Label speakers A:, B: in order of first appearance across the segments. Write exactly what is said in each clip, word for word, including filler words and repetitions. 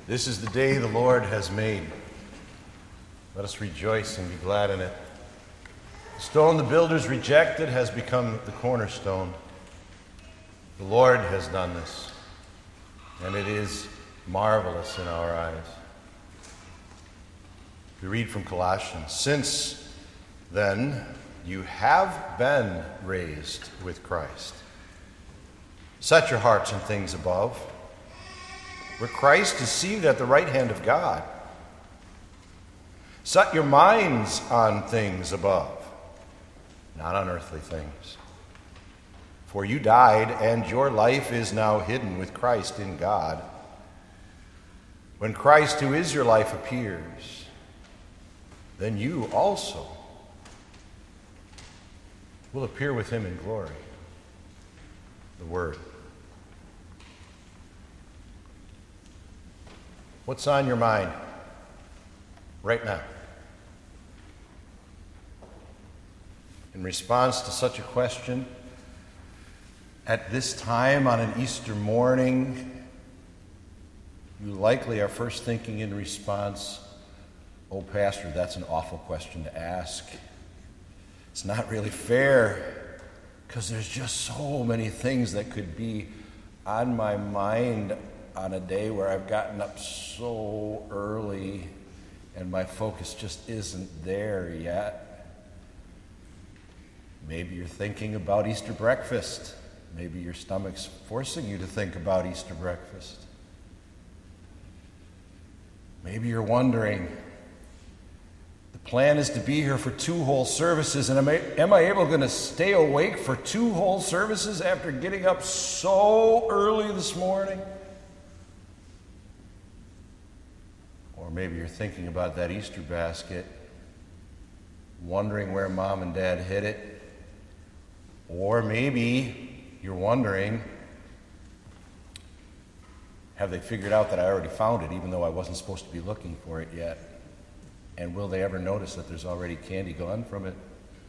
A: This is the day the Lord has made. Let us rejoice and be glad in it. The stone the builders rejected has become the cornerstone. The Lord has done this, and it is marvelous in our eyes. We read from Colossians, "Since then you have been raised with Christ. Set your hearts on things above, where Christ is seated at the right hand of God. Set your minds on things above, not on earthly things. For you died, and your life is now hidden with Christ in God. When Christ, who is your life, appears, then you also will appear with him in glory." The Word. What's on your mind right now? In response to such a question, at this time on an Easter morning, you likely are first thinking in response, "Oh, Pastor, that's an awful question to ask. It's not really fair, because there's just so many things that could be on my mind on a day where I've gotten up so early and my focus just isn't there yet." Maybe you're thinking about Easter breakfast. Maybe your stomach's forcing you to think about Easter breakfast. Maybe you're wondering, the plan is to be here for two whole services, and am I, am I able going to stay awake for two whole services after getting up so early this morning? Or maybe you're thinking about that Easter basket, wondering where Mom and Dad hid it. Or maybe you're wondering, have they figured out that I already found it, even though I wasn't supposed to be looking for it yet? And will they ever notice that there's already candy gone from it?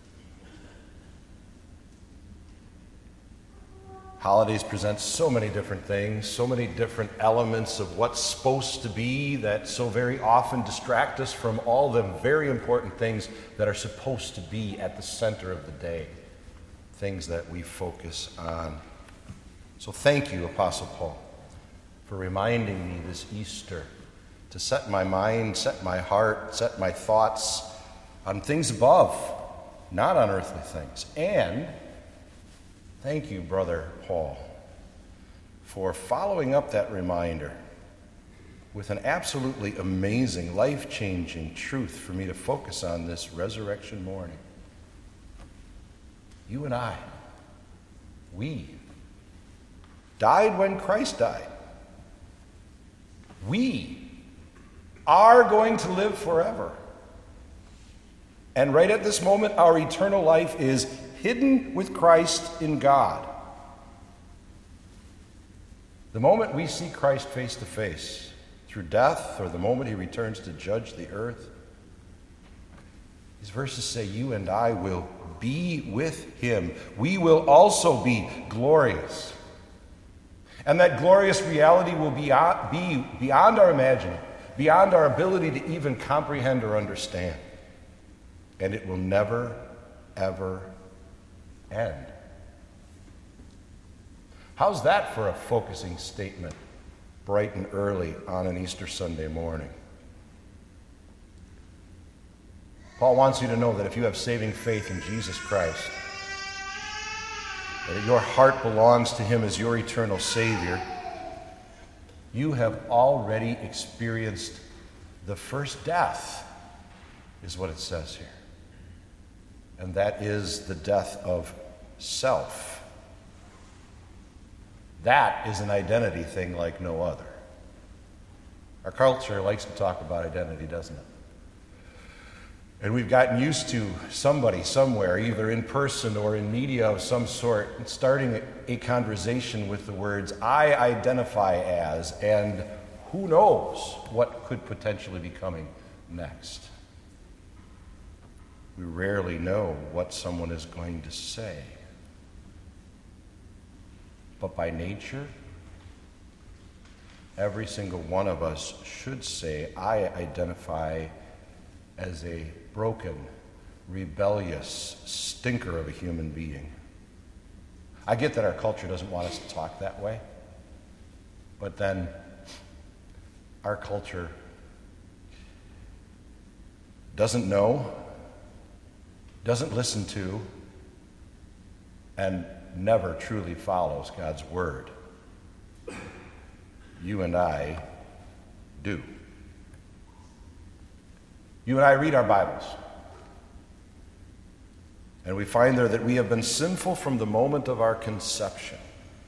A: Holidays present so many different things, so many different elements of what's supposed to be that so very often distract us from all the very important things that are supposed to be at the center of the day, things that we focus on. So thank you, Apostle Paul, for reminding me this Easter to set my mind, set my heart, set my thoughts on things above, not on earthly things. And thank you, Brother Paul, for following up that reminder with an absolutely amazing, life-changing truth for me to focus on this resurrection morning. You and I, we died when Christ died. We are going to live forever. And right at this moment, our eternal life is hidden with Christ in God. The moment we see Christ face to face through death, or the moment he returns to judge the earth, these verses say you and I will be with him. We will also be glorious. And that glorious reality will be beyond our imagining, beyond our ability to even comprehend or understand. And it will never, ever end. How's that for a focusing statement, bright and early on an Easter Sunday morning? Paul wants you to know that if you have saving faith in Jesus Christ, that your heart belongs to him as your eternal Savior, you have already experienced the first death, is what it says here. And that is the death of self. That is an identity thing like no other. Our culture likes to talk about identity, doesn't it? And we've gotten used to somebody somewhere, either in person or in media of some sort, starting a conversation with the words, "I identify as," and who knows what could potentially be coming next. We rarely know what someone is going to say. But by nature, every single one of us should say, I identify as a broken, rebellious stinker of a human being. I get that our culture doesn't want us to talk that way, but then our culture doesn't know, doesn't listen to, and never truly follows God's word. You and I do. You and I read our Bibles, and we find there that we have been sinful from the moment of our conception.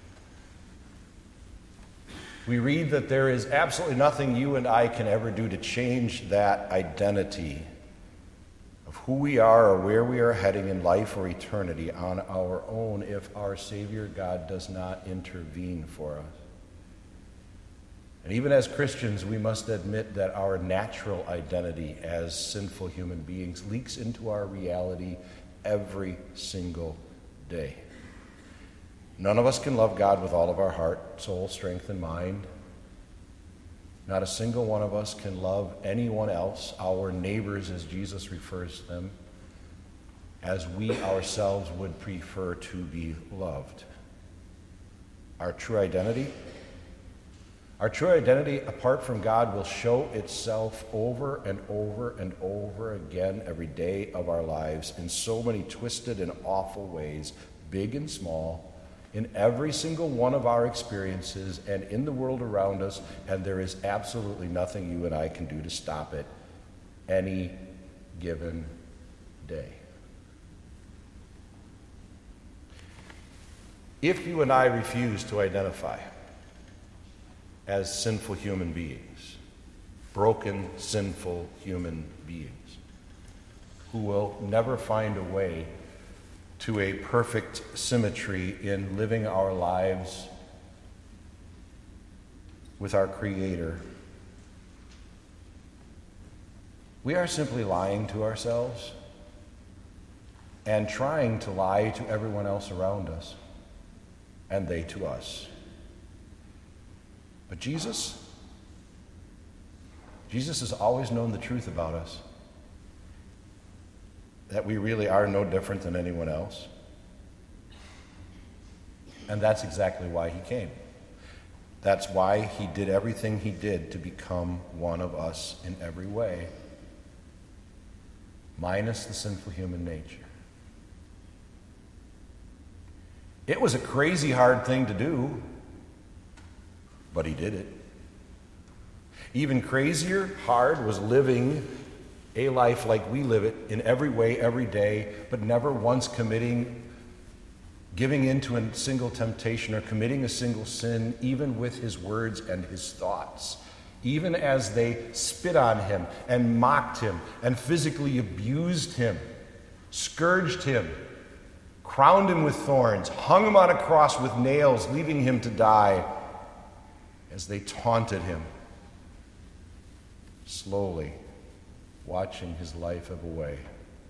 A: We read that there is absolutely nothing you and I can ever do to change that identity of who we are or where we are heading in life or eternity on our own if our Savior God does not intervene for us. And even as Christians, we must admit that our natural identity as sinful human beings leaks into our reality every single day. None of us can love God with all of our heart, soul, strength, and mind. Not a single one of us can love anyone else, our neighbors as Jesus refers to them, as we ourselves would prefer to be loved. Our true identity, our true identity apart from God will show itself over and over and over again every day of our lives in so many twisted and awful ways, big and small, in every single one of our experiences and in the world around us, and there is absolutely nothing you and I can do to stop it any given day. If you and I refuse to identify as sinful human beings, broken, sinful human beings, who will never find a way to a perfect symmetry in living our lives with our Creator, we are simply lying to ourselves and trying to lie to everyone else around us, and they to us. But Jesus, Jesus has always known the truth about us, that we really are no different than anyone else. And that's exactly why he came. That's why he did everything he did to become one of us in every way, minus the sinful human nature. It was a crazy hard thing to do, but he did it. Even crazier hard was living a life like we live it in every way, every day, but never once committing, giving into a single temptation or committing a single sin, even with his words and his thoughts. Even as they spit on him and mocked him and physically abused him, scourged him, crowned him with thorns, hung him on a cross with nails, leaving him to die, as they taunted him, slowly watching his life ebb away.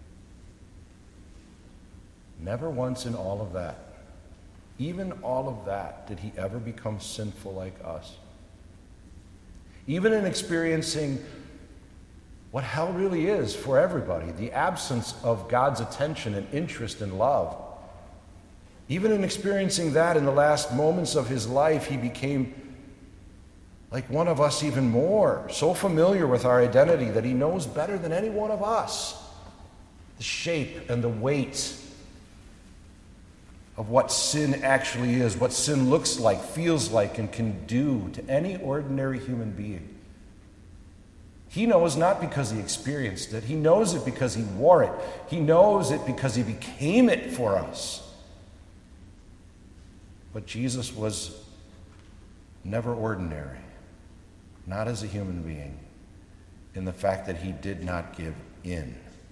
A: Never once in all of that, even all of that, did he ever become sinful like us. Even in experiencing what hell really is for everybody, the absence of God's attention and interest and love. Even in experiencing that in the last moments of his life, he became like one of us even more, so familiar with our identity that he knows better than any one of us the shape and the weight of what sin actually is, what sin looks like, feels like, and can do to any ordinary human being. He knows not because he experienced it. He knows it because he wore it. He knows it because he became it for us. But Jesus was never ordinary, not as a human being, in the fact that he did not give in.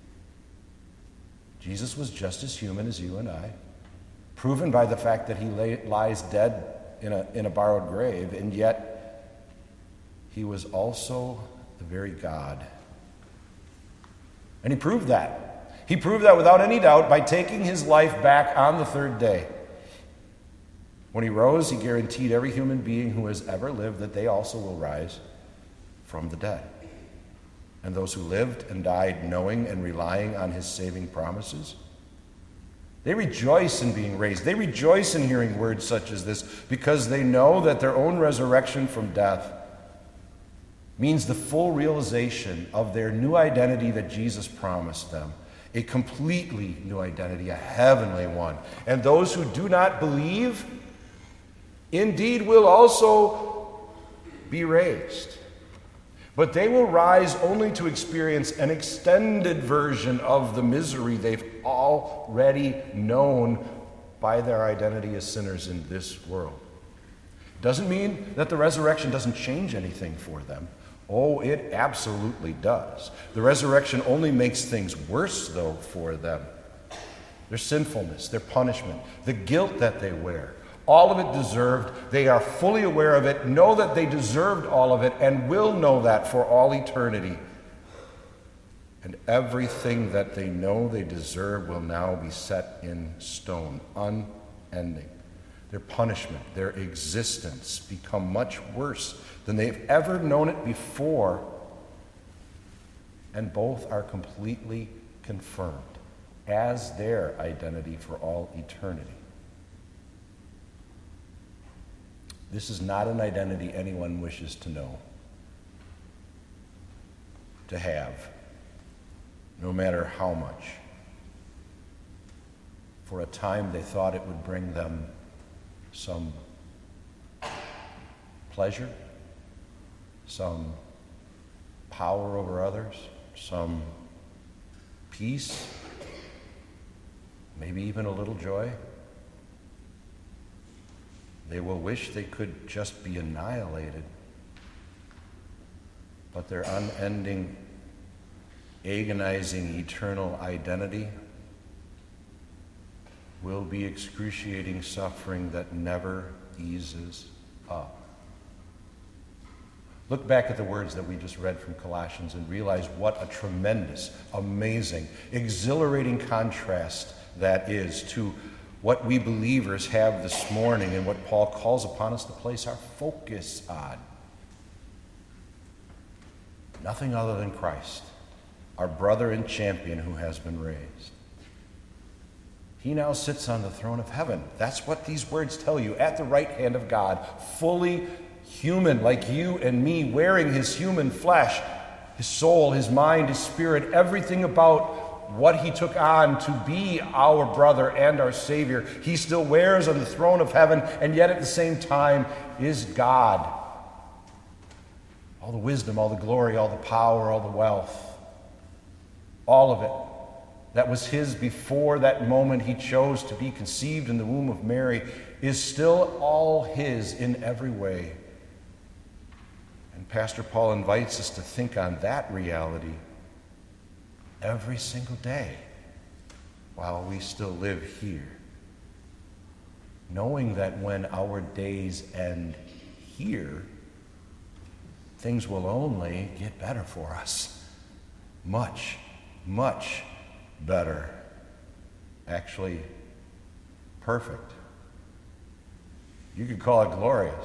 A: Jesus was just as human as you and I, proven by the fact that he lay, lies dead in a, in a borrowed grave, and yet he was also the very God. And he proved that. He proved that without any doubt by taking his life back on the third day. When he rose, he guaranteed every human being who has ever lived that they also will rise from the dead. And those who lived and died knowing and relying on his saving promises, they rejoice in being raised. They rejoice in hearing words such as this because they know that their own resurrection from death means the full realization of their new identity that Jesus promised them. A completely new identity, a heavenly one. And those who do not believe, indeed will also be raised. But they will rise only to experience an extended version of the misery they've already known by their identity as sinners in this world. Doesn't mean that the resurrection doesn't change anything for them. Oh, it absolutely does. The resurrection only makes things worse, though, for them. Their sinfulness, their punishment, the guilt that they wear, all of it deserved. They are fully aware of it, know that they deserved all of it, and will know that for all eternity. And everything that they know they deserve will now be set in stone, unending. Their punishment, their existence become much worse than they've ever known it before, and both are completely confirmed as their identity for all eternity. This is not an identity anyone wishes to know, to have, no matter how much. For a time they thought it would bring them some pleasure, some power over others, some peace, maybe even a little joy. They will wish they could just be annihilated, but their unending, agonizing, eternal identity will be excruciating suffering that never eases up. Look back at the words that we just read from Colossians and realize what a tremendous, amazing, exhilarating contrast that is to what we believers have this morning and what Paul calls upon us to place our focus on. Nothing other than Christ, our brother and champion who has been raised. He now sits on the throne of heaven. That's what these words tell you, at the right hand of God, fully human like you and me, wearing his human flesh, his soul, his mind, his spirit, everything about what he took on to be our brother and our Savior. He still wears on the throne of heaven, and yet at the same time is God. All the wisdom, all the glory, all the power, all the wealth, all of it that was his before that moment he chose to be conceived in the womb of Mary is still all his in every way. And Pastor Paul invites us to think on that reality every single day while we still live here, knowing that when our days end here, things will only get better for us. Much, much better. Actually, perfect. You could call it glorious.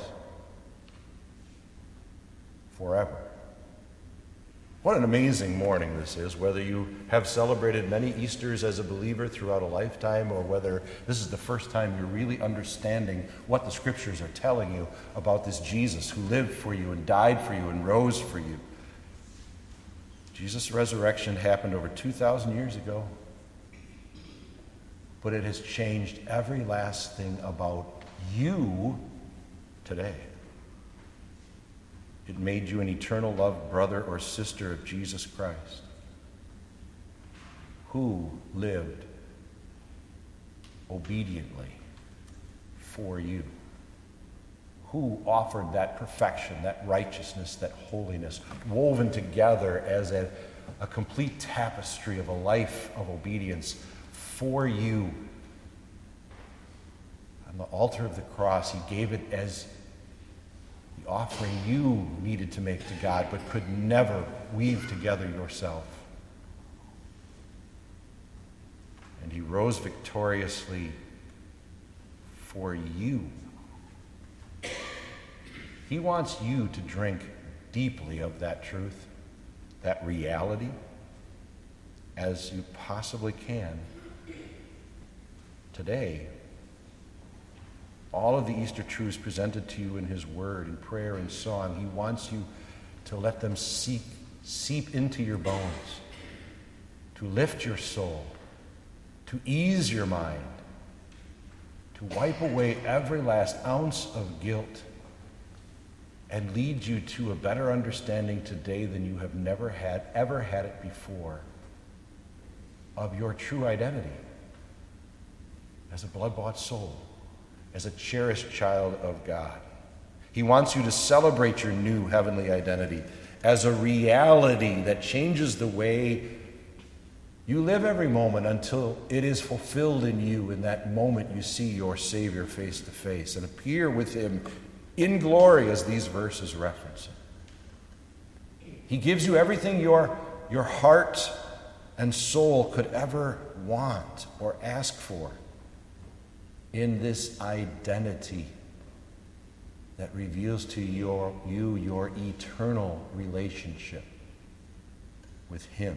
A: Forever. What an amazing morning this is, whether you have celebrated many Easters as a believer throughout a lifetime or whether this is the first time you're really understanding what the Scriptures are telling you about this Jesus who lived for you and died for you and rose for you. Jesus' resurrection happened over two thousand years ago, but it has changed every last thing about you today. It made you an eternal loved brother or sister of Jesus Christ, who lived obediently for you, who offered that perfection, that righteousness, that holiness, woven together as a, a complete tapestry of a life of obedience for you. On the altar of the cross, he gave it as the offering you needed to make to God, but could never weave together yourself. And he rose victoriously for you He wants you to drink deeply of that truth, that reality, as you possibly can today. All of the Easter truths presented to you in his word, in prayer and song, he wants you to let them seep, seep into your bones, to lift your soul, to ease your mind, to wipe away every last ounce of guilt and lead you to a better understanding today than you have never had, ever had it before, of your true identity as a blood-bought soul, as a cherished child of God. He wants you to celebrate your new heavenly identity as a reality that changes the way you live every moment until it is fulfilled in you in that moment you see your Savior face to face and appear with him in glory, as these verses reference it. He gives you everything your, your heart and soul could ever want or ask for in this identity that reveals to your, you your eternal relationship with him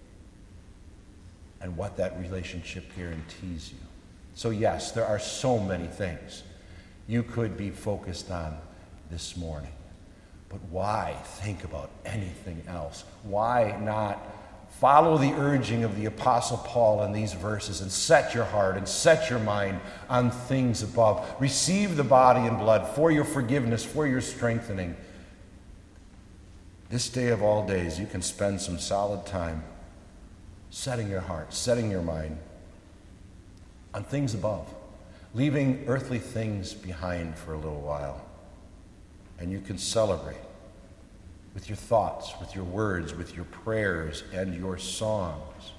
A: and what that relationship guarantees you. So yes, there are so many things you could be focused on this morning. But why think about anything else? Why not follow the urging of the Apostle Paul in these verses and set your heart and set your mind on things above? Receive the body and blood for your forgiveness, for your strengthening. This day of all days, you can spend some solid time setting your heart, setting your mind on things above, leaving earthly things behind for a little while. And you can celebrate with your thoughts, with your words, with your prayers, and your songs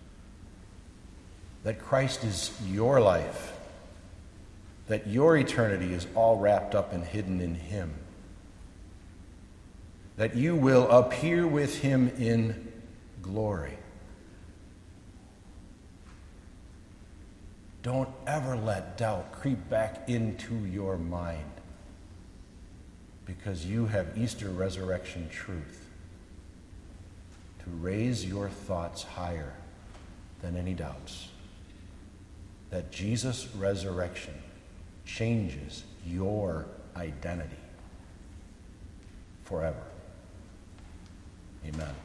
A: that Christ is your life, that your eternity is all wrapped up and hidden in him, that you will appear with him in glory. Don't ever let doubt creep back into your mind, because you have Easter resurrection truth to raise your thoughts higher than any doubts. That Jesus' resurrection changes your identity forever. Amen.